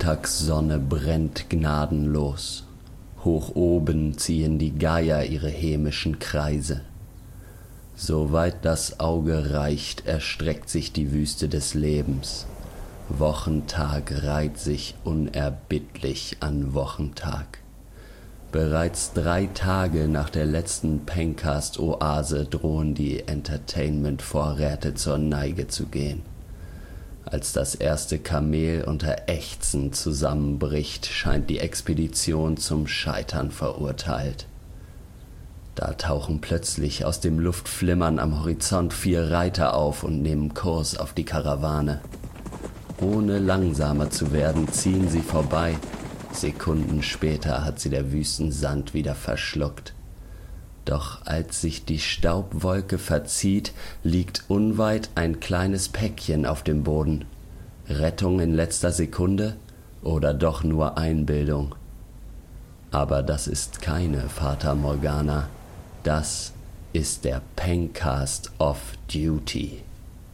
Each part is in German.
Mittagssonne brennt gnadenlos. Hoch oben ziehen die Geier ihre hämischen Kreise. Soweit das Auge reicht, erstreckt sich die Wüste des Lebens. Wochentag reiht sich unerbittlich an Wochentag. Bereits 3 Tage nach der letzten Pencast-Oase drohen die Entertainment-Vorräte zur Neige zu gehen. Als das erste Kamel unter Ächzen zusammenbricht, scheint die Expedition zum Scheitern verurteilt. Da tauchen plötzlich aus dem Luftflimmern am Horizont 4 Reiter auf und nehmen Kurs auf die Karawane. Ohne langsamer zu werden, ziehen sie vorbei. Sekunden später hat sie der Wüstensand wieder verschluckt. Doch als sich die Staubwolke verzieht, liegt unweit ein kleines Päckchen auf dem Boden. Rettung in letzter Sekunde oder doch nur Einbildung? Aber das ist keine Fata Morgana. Das ist der Pencast of Duty.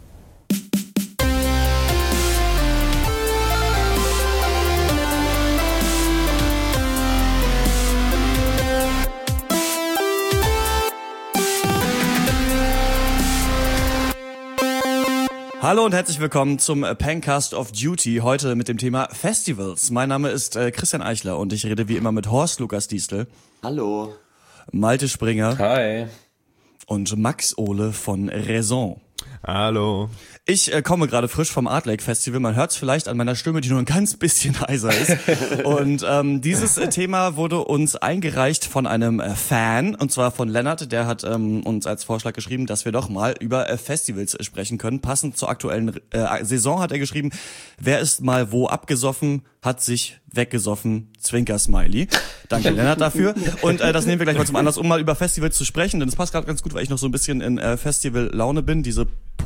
Hallo und herzlich willkommen zum Pencast of Duty, heute mit dem Thema Festivals. Mein Name ist Christian Eichler und ich rede wie immer mit Horst Lukas Diestel. Hallo. Malte Springer. Hi. Und Max Ohle von Raison. Hallo. Ich komme gerade frisch vom Art Lake Festival. Man hört es vielleicht an meiner Stimme, die nur ein ganz bisschen heiser ist. Und dieses Thema wurde uns eingereicht von einem Fan, und zwar von Lennart. Der hat uns als Vorschlag geschrieben, dass wir doch mal über Festivals sprechen können. Passend zur aktuellen Saison hat er geschrieben, wer ist mal wo abgesoffen, hat sich weggesoffen, Zwinker-Smiley. Danke Lennart dafür. Und das nehmen wir gleich mal zum Anlass, um mal über Festivals zu sprechen. Denn es passt gerade ganz gut, weil ich noch so ein bisschen in Festival-Laune bin. Diese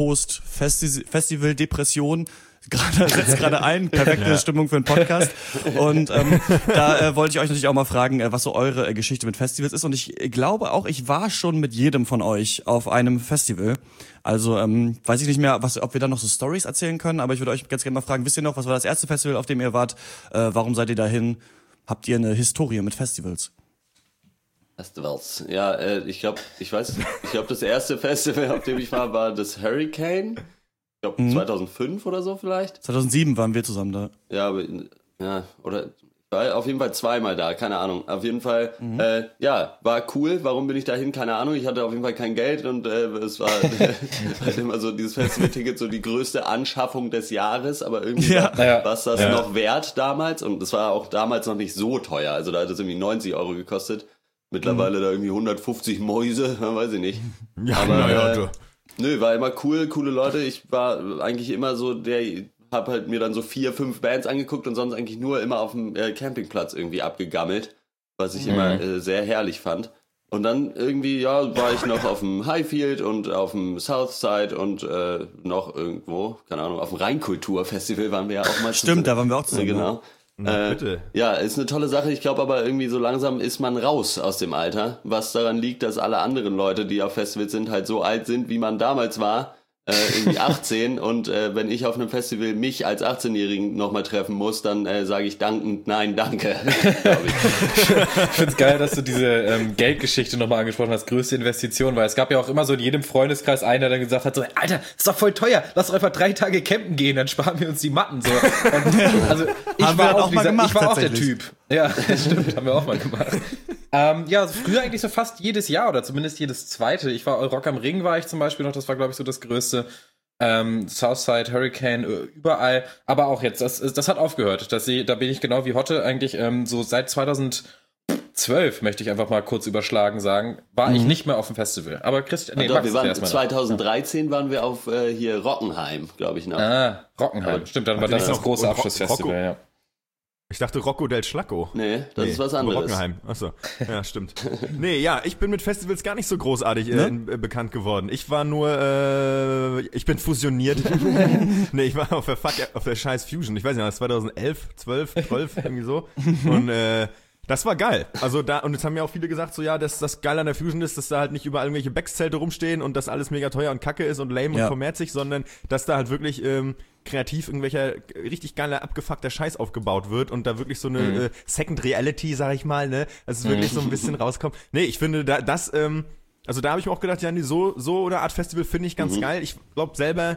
Post-Festival-Depression setzt gerade ein. Perfekte Stimmung für einen Podcast. Und da wollte ich euch natürlich auch mal fragen, was so eure Geschichte mit Festivals ist. Und ich glaube auch, ich war schon mit jedem von euch auf einem Festival. Also weiß ich nicht mehr, ob wir da noch so Stories erzählen können, aber ich würde euch ganz gerne mal fragen, wisst ihr noch, was war das erste Festival, auf dem ihr wart? Warum seid ihr dahin? Habt ihr eine Historie mit Festivals? Festivals. Ja, ich glaube, das erste Festival, auf dem ich war das Hurricane. Ich glaube 2005 oder so vielleicht. 2007 waren wir zusammen da. Ja, aber, oder ich war auf jeden Fall zweimal da, keine Ahnung. Auf jeden Fall, war cool. Warum bin ich dahin? Keine Ahnung. Ich hatte auf jeden Fall kein Geld und es war halt immer so dieses Festival-Ticket so die größte Anschaffung des Jahres, aber irgendwie war es das noch wert damals und es war auch damals noch nicht so teuer. Also da hat es irgendwie 90 Euro gekostet. Mittlerweile da irgendwie 150 Mäuse, weiß ich nicht. Ja, aber, nö, war immer cool, coole Leute. Ich war eigentlich immer so hab halt mir dann so 4, 5 Bands angeguckt und sonst eigentlich nur immer auf dem Campingplatz irgendwie abgegammelt, was ich immer sehr herrlich fand. Und dann irgendwie, war ich noch auf dem Highfield und auf dem Southside und noch irgendwo, keine Ahnung, auf dem Rheinkultur-Festival waren wir ja auch mal. Stimmt, da waren wir auch zusammen. Genau. Bitte. Ja, ist eine tolle Sache. Ich glaube aber irgendwie so langsam ist man raus aus dem Alter, was daran liegt, dass alle anderen Leute, die auf Festivals sind, halt so alt sind, wie man damals war, irgendwie 18 und wenn ich auf einem Festival mich als 18-Jährigen nochmal treffen muss, dann sage ich dankend, nein, danke. Ich find's geil, dass du diese Geldgeschichte nochmal angesprochen hast, größte Investition, weil es gab ja auch immer so in jedem Freundeskreis einen, der dann gesagt hat, so, Alter, ist doch voll teuer, lass doch einfach 3 Tage campen gehen, dann sparen wir uns die Matten. So. Und, also ich war auch der Typ. Ja, stimmt, haben wir auch mal gemacht. Also früher eigentlich so fast jedes Jahr oder zumindest jedes zweite. Rock am Ring war ich zum Beispiel noch, das war glaube ich so das größte. Southside, Hurricane, überall. Aber auch jetzt, das hat aufgehört. Da bin ich genau wie Hotte eigentlich so seit 2012, möchte ich einfach mal kurz überschlagen sagen, war ich nicht mehr auf dem Festival. Aber Christian, wir waren 2013 waren wir auf hier Rockenheim, glaube ich noch. Rockenheim, aber stimmt, dann war das große Abschlussfestival, ja. Ich dachte Rocco del Schlacco. Nee, das ist was anderes. Rockenheim, achso, ja, stimmt. Ich bin mit Festivals gar nicht so großartig bekannt geworden. Ich war nur, ich bin fusioniert. Ich war auf der scheiß Fusion. Ich weiß nicht, 2011, 12, irgendwie so. Und Das war geil. Also und jetzt haben ja auch viele gesagt, so ja, dass das geil an der Fusion ist, dass da halt nicht überall irgendwelche Backszelte rumstehen und dass alles mega teuer und kacke ist und lame und kommerzig, sondern dass da halt wirklich kreativ irgendwelcher richtig geiler, abgefuckter Scheiß aufgebaut wird und da wirklich so eine Second Reality, sag ich mal, ne, dass es wirklich so ein bisschen rauskommt. Nee, ich finde, also da habe ich mir auch gedacht, ja, so eine Art Festival finde ich ganz geil. Ich glaube selber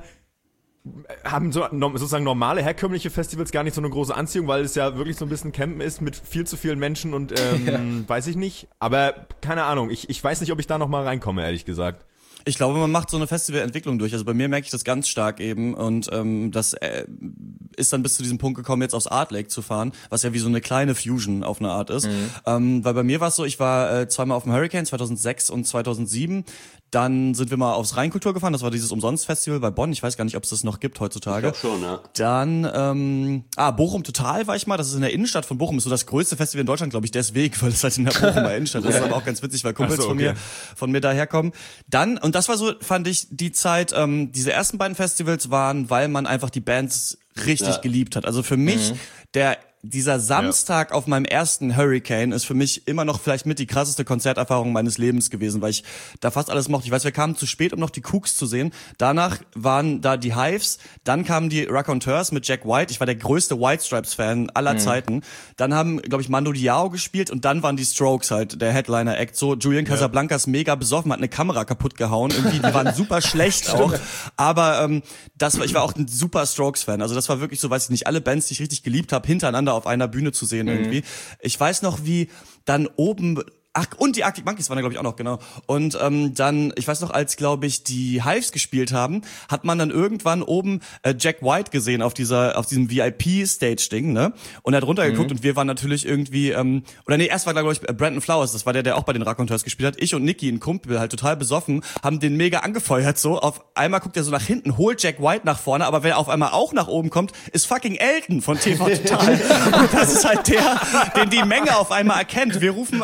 haben sozusagen normale, herkömmliche Festivals gar nicht so eine große Anziehung, weil es ja wirklich so ein bisschen Campen ist mit viel zu vielen Menschen und weiß ich nicht. Aber keine Ahnung, ich weiß nicht, ob ich da noch mal reinkomme, ehrlich gesagt. Ich glaube, man macht so eine Festivalentwicklung durch. Also bei mir merke ich das ganz stark eben und das ist dann bis zu diesem Punkt gekommen, jetzt aufs Art Lake zu fahren, was ja wie so eine kleine Fusion auf eine Art ist. Weil bei mir war es so, ich war zweimal auf dem Hurricane 2006 und 2007. Dann sind wir mal aufs Rheinkultur gefahren, das war dieses Umsonst-Festival bei Bonn. Ich weiß gar nicht, ob es das noch gibt heutzutage. Ich glaub schon, ja. Dann, Bochum Total war ich mal. Das ist in der Innenstadt von Bochum. Ist so das größte Festival in Deutschland, glaube ich, deswegen, weil es halt in der Bochumer Innenstadt ist. Das ist aber auch ganz witzig, weil Kumpels von mir daherkommen. Dann, und das war so, fand ich, die Zeit, diese ersten beiden Festivals waren, weil man einfach die Bands richtig geliebt hat. Also für mich, dieser Samstag auf meinem ersten Hurricane ist für mich immer noch vielleicht mit die krasseste Konzerterfahrung meines Lebens gewesen, weil ich da fast alles mochte. Ich weiß, wir kamen zu spät, um noch die Kooks zu sehen. Danach waren da die Hives, dann kamen die Raconteurs mit Jack White. Ich war der größte White Stripes-Fan aller Zeiten. Dann haben, glaube ich, Mando Diao gespielt und dann waren die Strokes halt der Headliner-Act. So, Julian Casablancas mega besoffen, hat eine Kamera kaputt gehauen. Irgendwie, die waren super schlecht auch. Aber ich war auch ein super Strokes-Fan. Also das war wirklich so, weiß ich nicht, alle Bands, die ich richtig geliebt habe, hintereinander auf einer Bühne zu sehen irgendwie. Ich weiß noch, wie dann oben und die Arctic Monkeys waren da, glaube ich, auch noch, genau. Und dann, ich weiß noch, als, glaube ich, die Hives gespielt haben, hat man dann irgendwann oben Jack White gesehen auf diesem VIP-Stage-Ding, ne? Und er hat runtergeguckt und wir waren natürlich irgendwie, erst war da, glaube ich, Brandon Flowers, das war der auch bei den Raconteurs gespielt hat. Ich und Nicky, ein Kumpel, halt total besoffen, haben den mega angefeuert, so. Auf einmal guckt er so nach hinten, holt Jack White nach vorne, aber wenn er auf einmal auch nach oben kommt, ist fucking Elton von TV Total. Und das ist halt den die Menge auf einmal erkennt. Wir rufen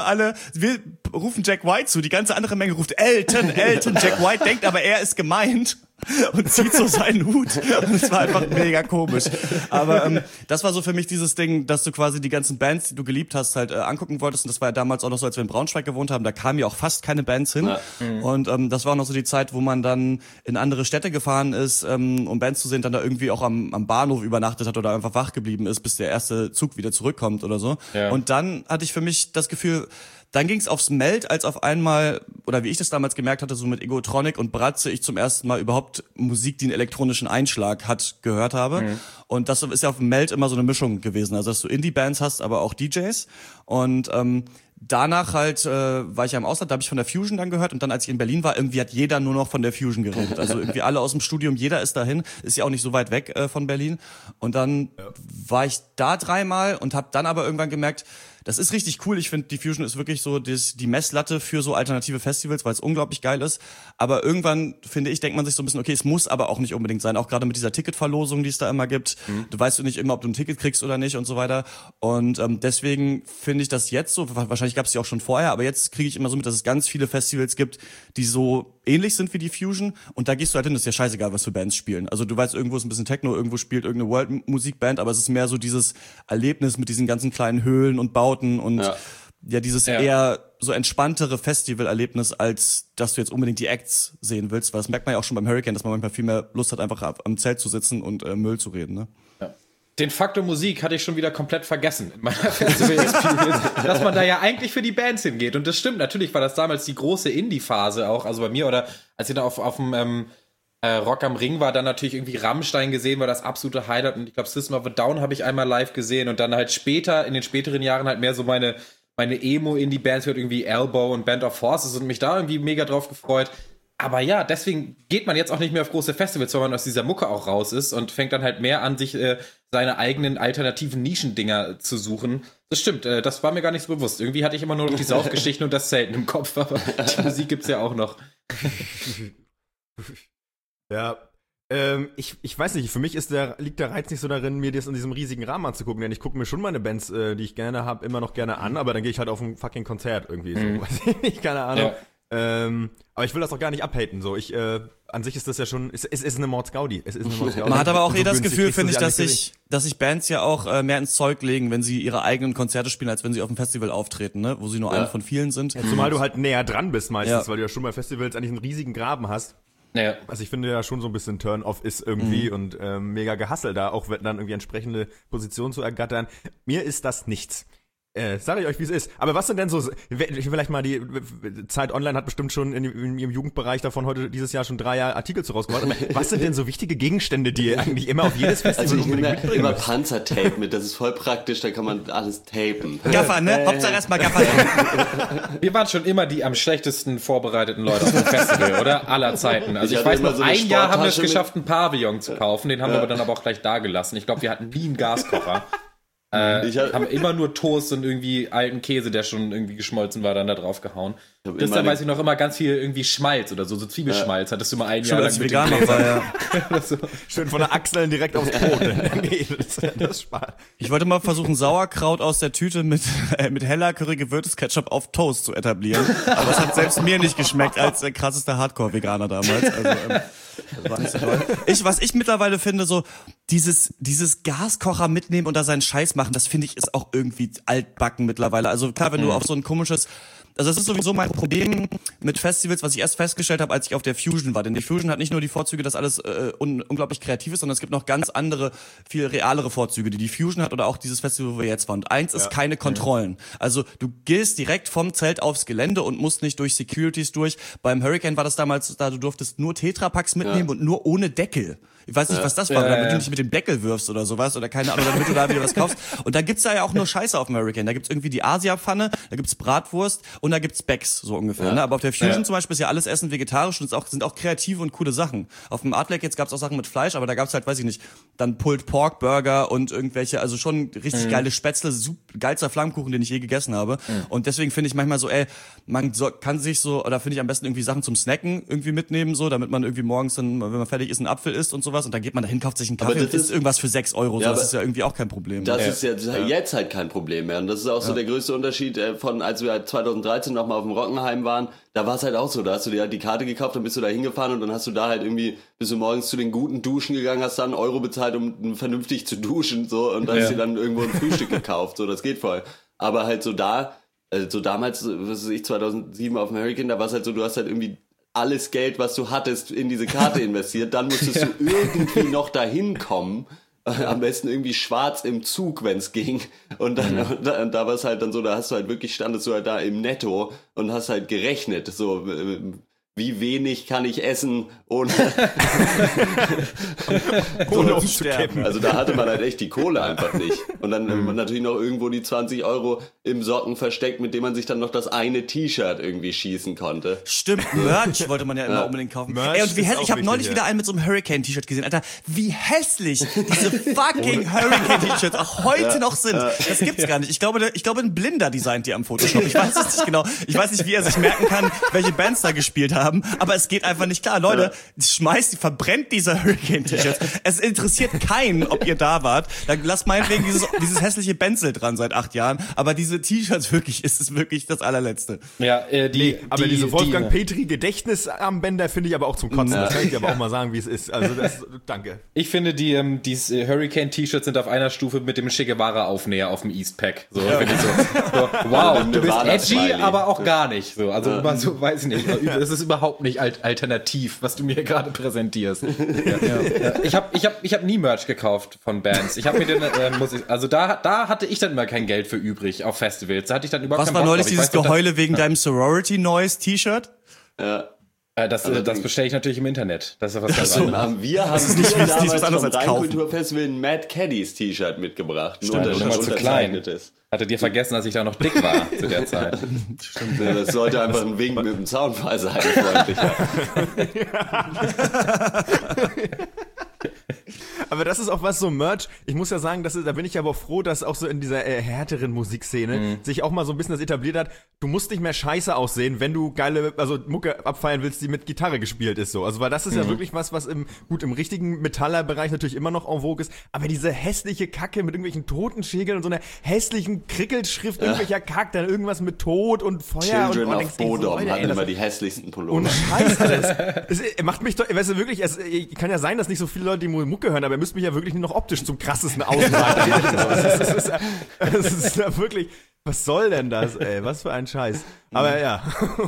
Jack White zu, die ganze andere Menge ruft Elton. Jack White denkt aber, er ist gemeint und zieht so seinen Hut. Und es war einfach mega komisch. Aber das war so für mich dieses Ding, dass du quasi die ganzen Bands, die du geliebt hast, halt angucken wolltest. Und das war ja damals auch noch so, als wir in Braunschweig gewohnt haben. Da kamen ja auch fast keine Bands hin. Ja. Und das war auch noch so die Zeit, wo man dann in andere Städte gefahren ist, um Bands zu sehen, dann da irgendwie auch am Bahnhof übernachtet hat oder einfach wach geblieben ist, bis der erste Zug wieder zurückkommt oder so. Ja. Und dann hatte ich für mich das Gefühl, dann ging's aufs Meld, als auf einmal, oder wie ich das damals gemerkt hatte, so mit Egotronic und Bratze, ich zum ersten Mal überhaupt Musik, die einen elektronischen Einschlag hat, gehört habe. Und das ist ja auf dem Meld immer so eine Mischung gewesen. Also, dass du Indie-Bands hast, aber auch DJs. Und danach halt war ich ja im Ausland, da habe ich von der Fusion dann gehört. Und dann, als ich in Berlin war, irgendwie hat jeder nur noch von der Fusion geredet. Also irgendwie alle aus dem Studium, jeder ist dahin. Ist ja auch nicht so weit weg von Berlin. Und dann war ich da 3-mal und habe dann aber irgendwann gemerkt, das ist richtig cool. Ich finde, die Fusion ist wirklich so die Messlatte für so alternative Festivals, weil es unglaublich geil ist. Aber irgendwann, finde ich, denkt man sich so ein bisschen, okay, es muss aber auch nicht unbedingt sein. Auch gerade mit dieser Ticketverlosung, die es da immer gibt. Du weißt nicht immer, ob du ein Ticket kriegst oder nicht und so weiter. Und deswegen finde ich das jetzt so, wahrscheinlich gab es die auch schon vorher, aber jetzt kriege ich immer so mit, dass es ganz viele Festivals gibt, die so ähnlich sind wie die Fusion. Und da gehst du halt hin, das ist ja scheißegal, was für Bands spielen. Also du weißt, irgendwo ist ein bisschen Techno, irgendwo spielt irgendeine World-Musikband, aber es ist mehr so dieses Erlebnis mit diesen ganzen kleinen Höhlen und Bauten und dieses eher so entspanntere Festivalerlebnis, als dass du jetzt unbedingt die Acts sehen willst, weil das merkt man ja auch schon beim Hurricane, dass man manchmal viel mehr Lust hat, einfach am Zelt zu sitzen und Müll zu reden, ne? Ja. Den Faktor Musik hatte ich schon wieder komplett vergessen in meiner Festival-Experience, dass man da ja eigentlich für die Bands hingeht. Und das stimmt, natürlich war das damals die große Indie-Phase auch, also bei mir, oder als ich da auf dem Rock am Ring war, dann natürlich irgendwie Rammstein gesehen, war das absolute Highlight. Und ich glaube, System of a Down habe ich einmal live gesehen. Und dann halt später, in den späteren Jahren halt mehr so meine Emo-Indie-Bands, wird irgendwie Elbow und Band of Forces, und mich da irgendwie mega drauf gefreut. Aber ja, deswegen geht man jetzt auch nicht mehr auf große Festivals, weil man aus dieser Mucke auch raus ist und fängt dann halt mehr an, sich seine eigenen alternativen Nischendinger zu suchen. Das stimmt, das war mir gar nicht so bewusst. Irgendwie hatte ich immer nur noch die Saufgeschichten und das Zelten im Kopf, aber die Musik gibt's ja auch noch. Ja, ich weiß nicht, für mich liegt der Reiz nicht so darin, mir das in diesem riesigen Rahmen anzugucken, denn ich gucke mir schon meine Bands, die ich gerne habe, immer noch gerne an, aber dann gehe ich halt auf ein fucking Konzert irgendwie, so, weiß ich nicht, keine Ahnung. Ja. Aber ich will das auch gar nicht abhaten, so, an sich ist das ja schon, es ist eine Mordsgaudi. Man hat aber auch so das Gefühl, finde ich, dass sich sich Bands ja auch mehr ins Zeug legen, wenn sie ihre eigenen Konzerte spielen, als wenn sie auf dem Festival auftreten, ne? Wo sie nur einer von vielen sind. Ja, zumal du halt näher dran bist meistens, weil du ja schon bei Festivals eigentlich einen riesigen Graben hast. Ja. Also ich finde ja schon so ein bisschen Turn-off ist irgendwie und mega gehasselt da, auch dann irgendwie entsprechende Positionen zu ergattern. Mir ist das nichts. Sag ich euch, wie es ist. Aber was sind denn so, vielleicht mal die Zeit Online hat bestimmt schon in ihrem Jugendbereich davon heute dieses Jahr schon 3 Artikel zu rausgebracht. Was sind denn so wichtige Gegenstände, die ihr eigentlich immer auf jedes Festival unbedingt mitbringen immer Panzertape mit, das ist voll praktisch, da kann man alles tapen. Gaffer, ne? Hauptsache erstmal Gaffer. Wir waren schon immer die am schlechtesten vorbereiteten Leute auf dem Festival, oder? Aller Zeiten. Also ich weiß noch, so ein Jahr haben wir es geschafft, einen Pavillon zu kaufen, den haben wir aber dann aber auch gleich da gelassen. Ich glaube, wir hatten nie einen Gaskocher. Haben immer nur Toast und irgendwie alten Käse, der schon irgendwie geschmolzen war, dann da drauf gehauen. Das da weiß ich noch immer ganz viel irgendwie Schmalz oder so Zwiebelschmalz. Hattest du mal ein Jahr lang mit vegan war, ja. so. Schön von der Achseln direkt aufs Brot. Das Spaß. Ich wollte mal versuchen, Sauerkraut aus der Tüte mit heller Curry-gewürztes Ketchup auf Toast zu etablieren. Aber das hat selbst mir nicht geschmeckt als der krasseste Hardcore-Veganer damals. Also, das war nicht so toll. Was ich mittlerweile finde, so dieses Gaskocher mitnehmen und da seinen Scheiß machen, das finde ich ist auch irgendwie altbacken mittlerweile. Also klar, wenn du auf so ein komisches, also das ist sowieso mein Problem mit Festivals, was ich erst festgestellt habe, als ich auf der Fusion war. Denn die Fusion hat nicht nur die Vorzüge, dass alles unglaublich kreativ ist, sondern es gibt noch ganz andere, viel realere Vorzüge, die Fusion hat oder auch dieses Festival, wo wir jetzt waren. Und eins ist keine Kontrollen. Also du gehst direkt vom Zelt aufs Gelände und musst nicht durch Securities durch. Beim Hurricane war das damals, da du durftest nur Tetrapacks mitnehmen und nur ohne Deckel. Ich weiß nicht, was das war, damit du nicht mit dem Deckel wirfst oder sowas oder keine Ahnung, damit du da wieder was kaufst. Und da gibt's da ja auch nur Scheiße auf dem Hurricane. Da gibt's irgendwie die Asia-Pfanne, da gibt's Bratwurst und da gibt's Becks, so ungefähr. Ne? Aber auf der Fusion zum Beispiel ist ja alles Essen vegetarisch und sind auch kreative und coole Sachen. Auf dem Art Lake jetzt gab's auch Sachen mit Fleisch, aber da gab's halt, weiß ich nicht, dann Pulled Pork Burger und irgendwelche, also schon richtig geile Spätzle, geilster Flammkuchen, den ich je gegessen habe. Und deswegen finde ich manchmal so, kann sich so, oder finde ich am besten irgendwie Sachen zum Snacken irgendwie mitnehmen, so, damit man irgendwie morgens dann, wenn man fertig ist, einen Apfel isst und sowas und dann geht man dahin, kauft sich einen Kaffee und isst irgendwas für 6 €. So, das ist ja irgendwie auch kein Problem. Das ist ja jetzt halt kein Problem mehr. Und das ist auch so der größte Unterschied von, als wir halt 2013 nochmal auf dem Rockenheim waren, da war es halt auch so, da hast du dir halt die Karte gekauft, dann bist du da hingefahren und dann hast du da halt irgendwie, bist du morgens zu den guten Duschen gegangen, hast dann €1 bezahlt, um vernünftig zu duschen, so, und hast dir dann irgendwo ein Frühstück gekauft, so, das geht voll. Aber halt so damals, was weiß ich, 2007 auf dem Hurricane, da war es halt so, du hast halt irgendwie alles Geld, was du hattest, in diese Karte investiert, dann musstest du irgendwie noch dahin kommen, am besten irgendwie schwarz im Zug, wenn's ging, und dann da war es halt dann so, da hast du halt wirklich, standest du halt da im Netto und hast halt gerechnet, so, wie wenig kann ich essen, ohne umzukippen. Also da hatte man halt echt die Kohle einfach nicht. Und dann natürlich noch irgendwo die 20 € im Socken versteckt, mit dem man sich dann noch das eine T-Shirt irgendwie schießen konnte. Stimmt, Merch wollte man ja immer unbedingt kaufen. Merch und wie hässlich, ich habe neulich wieder einen mit so einem Hurricane-T-Shirt gesehen. Alter, wie hässlich diese fucking Hurricane-T-Shirts auch heute noch sind. Das gibt's gar nicht. Ich glaube, ein Blinder designt die am Photoshop. Ich weiß es nicht genau. Ich weiß nicht, wie er sich merken kann, welche Bands da gespielt haben. Aber es geht einfach nicht klar. Leute, verbrennt diese Hurricane-T-Shirts. Es interessiert keinen, ob ihr da wart. Dann lasst meinetwegen dieses hässliche Benzel dran seit 8 Jahren. Aber diese T-Shirts ist es wirklich das allerletzte. Ja, aber diese Wolfgang Petri Gedächtnisarmbänder finde ich aber auch zum Kotzen. Das kann ich aber auch mal sagen, wie es ist. Also danke. Ich finde, die Hurricane-T-Shirts sind auf einer Stufe mit dem Che Guevara-Aufnäher auf dem Eastpack. So, finde ich so, wow, du bist edgy, aber auch gar nicht. So, also immer so, weiß ich nicht. Das ist überhaupt nicht alternativ, was du mir gerade präsentierst. Ich hab nie Merch gekauft von Bands. Ich habe mir da hatte ich dann immer kein Geld für übrig auf Festivals. Da hatte ich dann überhaupt keinen Bock. Was war neulich dieses Geheule wegen deinem Sorority Noise T-Shirt? Ja. Das bestelle ich natürlich im Internet. Das ist was ganz anderes. Wir haben damals vom Rheinkulturfestival ein Mad Caddies T-Shirt mitgebracht. Stimmt, das war zu klein. Hattet ihr vergessen, dass ich da noch dick war zu der Zeit? Stimmt. Ja, das sollte einfach ein Wink mit dem Zaunfall sein, freundlicher. Aber das ist auch was so Merch. Ich muss ja sagen, da bin ich aber froh, dass auch so in dieser härteren Musikszene sich auch mal so ein bisschen das etabliert hat. Du musst nicht mehr scheiße aussehen, wenn du geile, also Mucke abfeiern willst, die mit Gitarre gespielt ist so. Also weil das ist ja wirklich was im richtigen Metaller-Bereich natürlich immer noch en vogue ist. Aber diese hässliche Kacke mit irgendwelchen Totenschägeln und so einer hässlichen Krickelschrift, irgendwelcher Kack, dann irgendwas mit Tod und Feuer Children und of Bodom hatten immer die hässlichsten Pullover. Und Scheiß alles. Es macht mich doch, weißt du, wirklich, kann ja sein, dass nicht so viele Leute die Mucke hören, aber ihr müsst mich ja wirklich nur noch optisch zum krassesten ausweiten. Das ist ja wirklich, was soll denn das, ey? Was für ein Scheiß. Aber ja.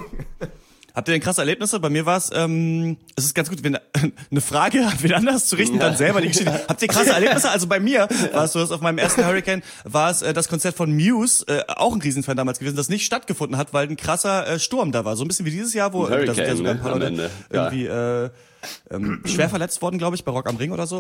Habt ihr denn krasse Erlebnisse? Bei mir war es ist ganz gut, wenn eine Frage an wen anders zu richten, dann selber die Geschichte. Habt ihr krasse Erlebnisse? Also bei mir war es so, dass auf meinem ersten Hurricane war es das Konzert von Muse, auch ein Riesenfan damals gewesen, das nicht stattgefunden hat, weil ein krasser Sturm da war. So ein bisschen wie dieses Jahr, wo da sind ja sogar ein paar Leute irgendwie schwer verletzt worden, glaube ich, bei Rock am Ring oder so.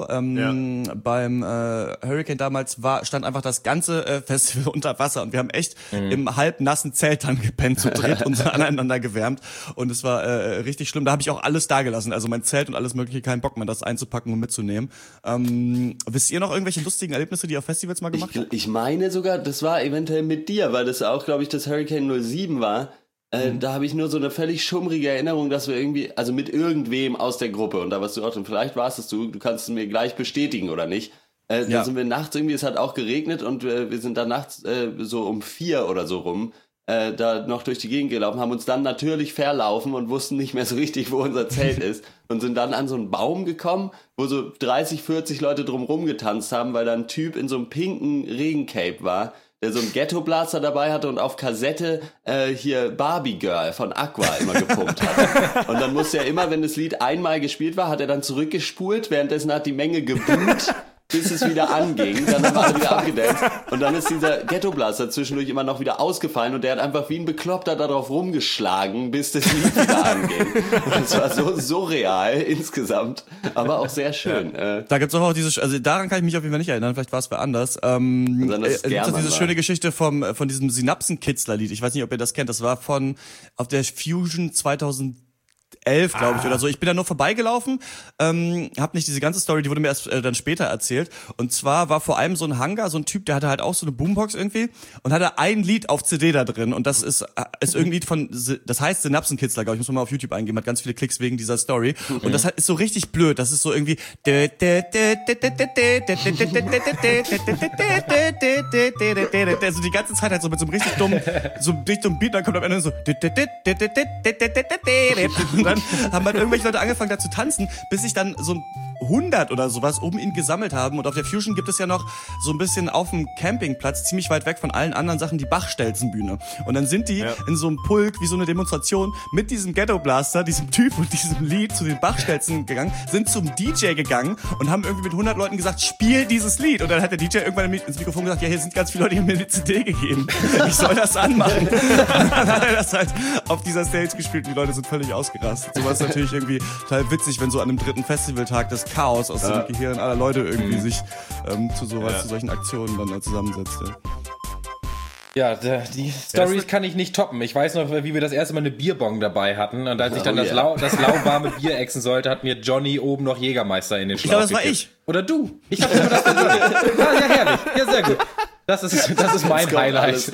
Beim Hurricane damals stand einfach das ganze Festival unter Wasser und wir haben echt im halbnassen Zelt dann gepennt, zu dritt und aneinander gewärmt und es war richtig schlimm. Da habe ich auch alles da gelassen, also mein Zelt und alles mögliche, keinen Bock mehr, das einzupacken und mitzunehmen. Wisst ihr noch irgendwelche lustigen Erlebnisse, die ihr auf Festivals mal gemacht habt? Ich meine sogar, das war eventuell mit dir, weil das auch, glaube ich, das Hurricane 07 war. Da habe ich nur so eine völlig schummrige Erinnerung, dass wir irgendwie, also mit irgendwem aus der Gruppe, und da warst du auch drin, vielleicht warst es du kannst es mir gleich bestätigen oder nicht. Da sind wir nachts irgendwie, es hat auch geregnet und wir sind dann nachts so um 4 oder so rum da noch durch die Gegend gelaufen, haben uns dann natürlich verlaufen und wussten nicht mehr so richtig, wo unser Zelt ist und sind dann an so einen Baum gekommen, wo so 30, 40 Leute drumrum getanzt haben, weil da ein Typ in so einem pinken Regencape war, der so einen Ghetto-Blaster dabei hatte und auf Kassette hier Barbie Girl von Aqua immer gepumpt hat. Und dann musste er immer, wenn das Lied einmal gespielt war, hat er dann zurückgespult, währenddessen hat die Menge gebuht, bis es wieder anging, dann haben wir alle wieder abgedanced und dann ist dieser Ghetto-Blaster zwischendurch immer noch wieder ausgefallen und der hat einfach wie ein Bekloppter darauf rumgeschlagen, bis das Lied wieder anging. Und es war so surreal insgesamt, aber auch sehr schön. Da gibt's auch diese, also daran kann ich mich auf jeden Fall nicht erinnern, vielleicht war es wer anders. Gibt's auch diese schöne Geschichte von diesem Synapsenkitzler-Lied, ich weiß nicht, ob ihr das kennt, das war auf der Fusion 2011, glaube ich, oder so. Ich bin da nur vorbeigelaufen, hab nicht diese ganze Story, die wurde mir erst dann später erzählt. Und zwar war vor allem so ein Hangar, so ein Typ, der hatte halt auch so eine Boombox irgendwie und hatte ein Lied auf CD da drin. Und das ist irgendwie das heißt Synapsenkitzler, glaube ich, muss man mal auf YouTube eingeben, hat ganz viele Klicks wegen dieser Story. Und das ist so richtig blöd, das ist so irgendwie also die ganze Zeit halt so mit so einem richtig dummen Beat, dann kommt am Ende so und dann haben halt irgendwelche Leute angefangen da zu tanzen, bis sich dann so 100 oder sowas um ihn gesammelt haben. Und auf der Fusion gibt es ja noch so ein bisschen auf dem Campingplatz, ziemlich weit weg von allen anderen Sachen, die Bachstelzenbühne. Und dann sind die in so einem Pulk, wie so eine Demonstration, mit diesem Ghetto-Blaster, diesem Typ und diesem Lied zu den Bachstelzen gegangen, sind zum DJ gegangen und haben irgendwie mit 100 Leuten gesagt, spiel dieses Lied. Und dann hat der DJ irgendwann ins Mikrofon gesagt, ja, hier sind ganz viele Leute, die haben mir eine CD gegeben. Ich soll das anmachen. Und dann hat er das halt auf dieser Stage gespielt und die Leute sind völlig ausgerastet. Sowas ist natürlich irgendwie total witzig, wenn so an einem dritten Festivaltag das Chaos aus dem Gehirn aller Leute irgendwie sich zu solchen Aktionen dann zusammensetzt. Ja, die Storys kann ich nicht toppen. Ich weiß noch, wie wir das erste Mal eine Bierbong dabei hatten und als ich dann das lauwarme Bier exen sollte, hat mir Johnny oben noch Jägermeister in den Schlauch gekippt. Ich glaube, das war ich. Oder du. Ich habe immer das gesagt. Ja, herrlich. Ja, sehr gut. Das ist mein Highlight.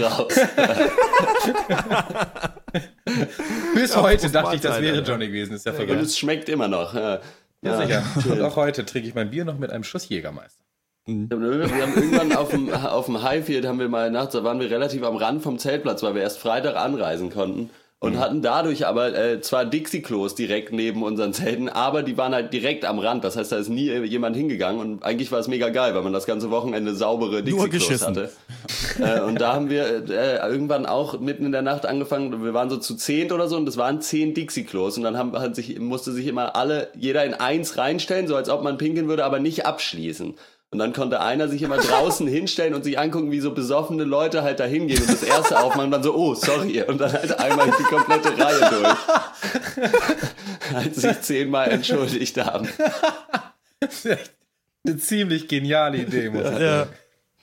Bis heute dachte ich, das wäre Johnny gewesen. Ist ja vergessen. Und es schmeckt immer noch. Ja, sicher. Und auch heute trinke ich mein Bier noch mit einem Schuss Jägermeister. Wir haben irgendwann auf dem Highfield da waren wir relativ am Rand vom Zeltplatz, weil wir erst Freitag anreisen konnten und hatten dadurch aber zwar Dixie-Klos direkt neben unseren Zelten, aber die waren halt direkt am Rand, das heißt, da ist nie jemand hingegangen und eigentlich war es mega geil, weil man das ganze Wochenende saubere Dixie-Klos hatte. Und da haben wir irgendwann auch mitten in der Nacht angefangen, wir waren so zu 10 oder so und das waren 10 Dixie-Klos und dann musste sich immer jeder in eins reinstellen, so als ob man pinkeln würde, aber nicht abschließen. Und dann konnte einer sich immer draußen hinstellen und sich angucken, wie so besoffene Leute halt da hingehen und das erste aufmachen und dann so, oh, sorry. Und dann halt einmal die komplette Reihe durch. Als sich 10-mal entschuldigt haben. Eine ziemlich geniale Idee, muss ich sagen.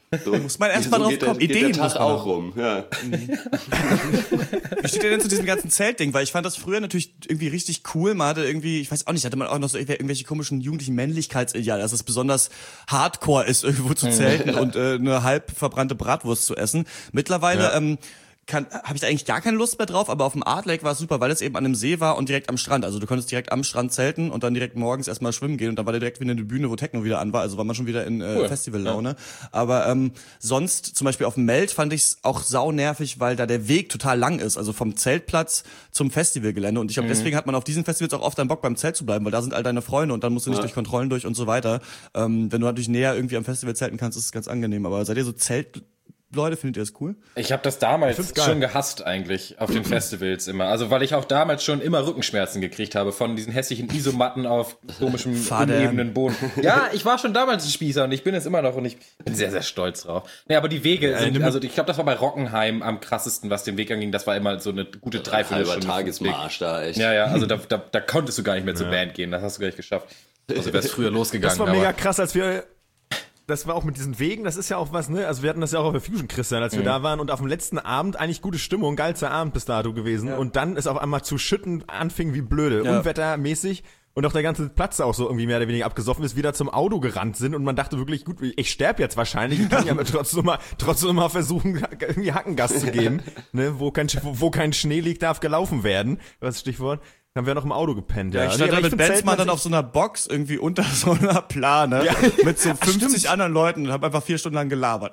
So, muss man erst mal drauf kommen. Geht Ideen der muss Tag man auch rum. Ja. Wie steht ihr denn zu diesem ganzen Zeltding? Weil ich fand das früher natürlich irgendwie richtig cool. Man hatte irgendwie, ich weiß auch nicht, hatte man auch noch so irgendwelche komischen jugendlichen Männlichkeitsideale, dass es besonders hardcore ist, irgendwo zu zelten und eine halb verbrannte Bratwurst zu essen. Mittlerweile habe ich da eigentlich gar keine Lust mehr drauf, aber auf dem Art Lake war es super, weil es eben an einem See war und direkt am Strand. Also du konntest direkt am Strand zelten und dann direkt morgens erstmal schwimmen gehen und dann war da direkt wieder eine Bühne, wo Techno wieder an war. Also war man schon wieder in Festivallaune. Ja. Aber sonst, zum Beispiel auf dem Melt, fand ich es auch saunervig, weil da der Weg total lang ist. Also vom Zeltplatz zum Festivalgelände. Und ich glaube, deswegen hat man auf diesen Festivals auch oft einen Bock, beim Zelt zu bleiben, weil da sind all deine Freunde und dann musst du nicht durch Kontrollen durch und so weiter. Wenn du natürlich näher irgendwie am Festival zelten kannst, ist es ganz angenehm. Aber seid ihr so Leute, findet ihr das cool? Ich habe das damals schon gehasst eigentlich auf den Festivals immer. Also weil ich auch damals schon immer Rückenschmerzen gekriegt habe von diesen hässlichen Isomatten auf komischem unebenen Boden. Ja, ich war schon damals ein Spießer und ich bin es immer noch und ich bin sehr, sehr stolz drauf. Nee, aber die Wege sind, also ich glaube, das war bei Rockenheim am krassesten, was den Weg anging. Das war immer so eine gute Dreiviertelstunde. Tagesmarsch da, echt. Ja, also da konntest du gar nicht mehr zur Band gehen. Das hast du gar nicht geschafft. Also wär's früher losgegangen. Das war mega krass, als wir... Das war auch mit diesen Wegen, das ist ja auch was, ne? Also wir hatten das ja auch auf der Fusion, Christian, als wir da waren und auf dem letzten Abend eigentlich gute Stimmung, geilster Abend bis dato gewesen und dann ist auf einmal zu schütten anfing wie blöde, unwettermäßig und auch der ganze Platz auch so irgendwie mehr oder weniger abgesoffen ist, wieder zum Auto gerannt sind und man dachte wirklich, gut, ich sterbe jetzt wahrscheinlich, ich kann ja trotzdem mal versuchen, irgendwie Hackengas zu geben, ne? Wo kein Schnee liegt, darf gelaufen werden, was ist das Stichwort? Dann haben wir noch im Auto gepennt, ja. Ich stand da mit Benzmann dann auf so einer Box irgendwie unter so einer Plane mit so 50 anderen Leuten und habe einfach 4 Stunden lang gelabert.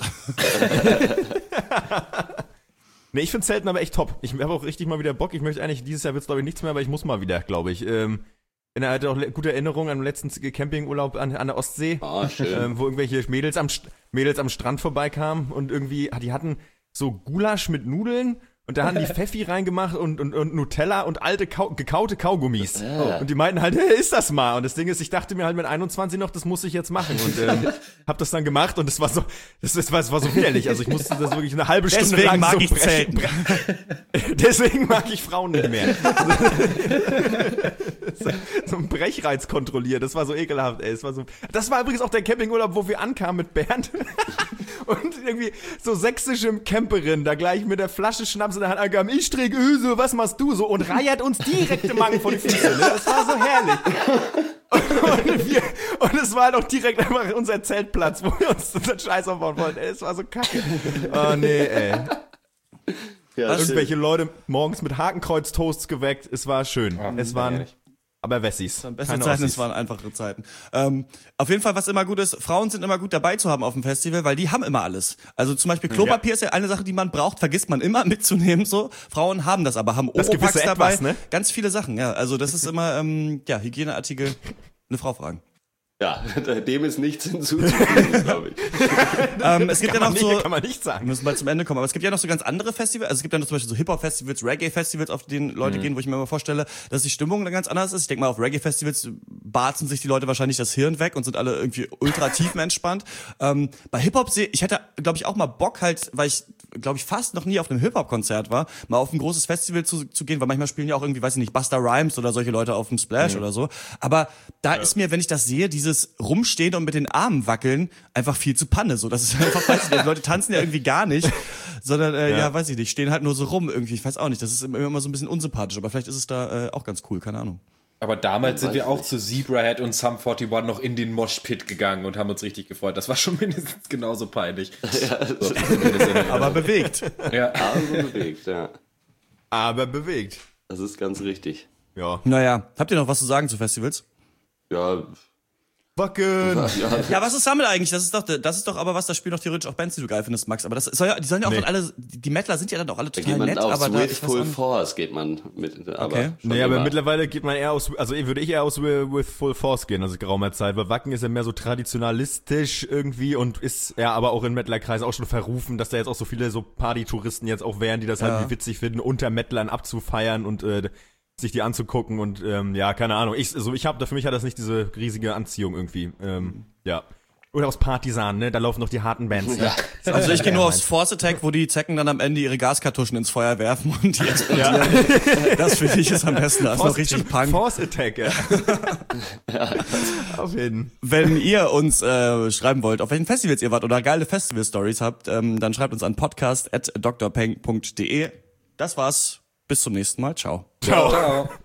Nee, ich finde Zelten aber echt top. Ich habe auch richtig mal wieder Bock. Ich möchte eigentlich, dieses Jahr wird's glaube ich nichts mehr, aber ich muss mal wieder, glaube ich. Ich hatte auch gute Erinnerungen an den letzten Campingurlaub an der Ostsee. Ah, schön. Wo irgendwelche Mädels am Strand vorbeikamen und irgendwie, die hatten so Gulasch mit Nudeln. Und da haben die Pfeffi reingemacht und Nutella und alte gekaute Kaugummis. Und die meinten halt, hey, ist das mal? Und das Ding ist, ich dachte mir halt mit 21 noch, das muss ich jetzt machen. Und hab das dann gemacht und das war so widerlich. Also ich musste das wirklich eine halbe Stunde Deswegen lang mag so ich Zelten. Deswegen mag ich Frauen nicht mehr. So ein Brechreiz kontrolliert. Das war so ekelhaft, ey. Das war übrigens auch der Campingurlaub, wo wir ankamen mit Bernd. Und irgendwie so sächsische Camperin da gleich mit der Flasche Schnaps in der Hand angaben, ich träge Öse, was machst du so? Und reiert uns direkt im Magen vor die Füße. Ne? Das war so herrlich. Und es war halt auch direkt einfach unser Zeltplatz, wo wir uns unseren Scheiß aufbauen wollten. Ey, es war so kacke. Oh nee, ey. Ja, irgendwelche Leute morgens mit Hakenkreuz-Toasts geweckt. Es war schön. Es waren... Aber Wessis. Das waren beste Zeiten, es waren einfachere Zeiten. Auf jeden Fall, was immer gut ist, Frauen sind immer gut dabei zu haben auf dem Festival, weil die haben immer alles. Also zum Beispiel Klopapier ist ja eine Sache, die man braucht, vergisst man immer mitzunehmen, so. Frauen haben das aber, haben Oropax dabei. Ne? Ganz viele Sachen, ja. Also das ist immer, Hygieneartikel, eine Frau fragen. Ja, dem ist nichts hinzuzufügen, glaube ich. Es gibt ja noch so, kann man nicht sagen. Wir müssen mal zum Ende kommen, aber es gibt ja noch so ganz andere Festivals, also es gibt ja noch zum Beispiel so Hip-Hop-Festivals, Reggae-Festivals, auf denen Leute gehen, wo ich mir immer vorstelle, dass die Stimmung dann ganz anders ist. Ich denke mal, auf Reggae-Festivals barzen sich die Leute wahrscheinlich das Hirn weg und sind alle irgendwie ultra tiefenentspannt. Bei Hip-Hop ich hätte, glaube ich, auch mal Bock halt, weil ich, glaube ich, fast noch nie auf einem Hip-Hop-Konzert war, mal auf ein großes Festival zu gehen, weil manchmal spielen ja auch irgendwie, weiß ich nicht, Busta Rhymes oder solche Leute auf dem Splash oder so. Aber da ist mir, wenn ich das sehe, dieses Rumstehen und mit den Armen wackeln einfach viel zu Panne. So, das ist einfach, weiß ich nicht, die Leute tanzen ja irgendwie gar nicht, sondern, weiß ich nicht, stehen halt nur so rum irgendwie. Ich weiß auch nicht, das ist immer so ein bisschen unsympathisch, aber vielleicht ist es da auch ganz cool, keine Ahnung. Aber damals sind wir auch zu Zebrahead und Sum 41 noch in den Moshpit gegangen und haben uns richtig gefreut. Das war schon mindestens genauso peinlich. Ja, so, aber bewegt. Ja. Aber bewegt, ja. Aber bewegt. Das ist ganz richtig. Ja. Naja, habt ihr noch was zu sagen zu Festivals? Ja. Wacken! Ja, was ist damit eigentlich? Das ist doch aber was, das spielen doch theoretisch auch Bands, die du geil findest, Max. Aber das soll ja, die sollen ja auch dann alle, die Metaler sind ja dann auch alle total nett, aber da With Full Force geht man mit, aber okay. Nee, aber mittlerweile geht man eher würde ich eher aus With Full Force gehen, also geraumer Zeit, weil Wacken ist ja mehr so traditionalistisch irgendwie und ist ja aber auch in Mettlerkreisen auch schon verrufen, dass da jetzt auch so viele so Party-Touristen jetzt auch wären, die das halt witzig finden, unter Mettlern abzufeiern und sich die anzugucken und keine Ahnung. Für mich hat das nicht diese riesige Anziehung irgendwie. Ja. Oder aus Partisan, ne? Da laufen noch die harten Bands. Ne? Also ich gehe nur aufs Force Attack, wo die Zecken dann am Ende ihre Gaskartuschen ins Feuer werfen und die explodieren. Das finde ich ist am besten. Das ist noch richtig Punk. Force Attack, ja. Auf jeden. Wenn ihr uns schreiben wollt, auf welchen Festivals ihr wart oder geile Festival-Stories habt, dann schreibt uns an podcast@drpeng.de. Das war's. Bis zum nächsten Mal. Ciao. Ciao.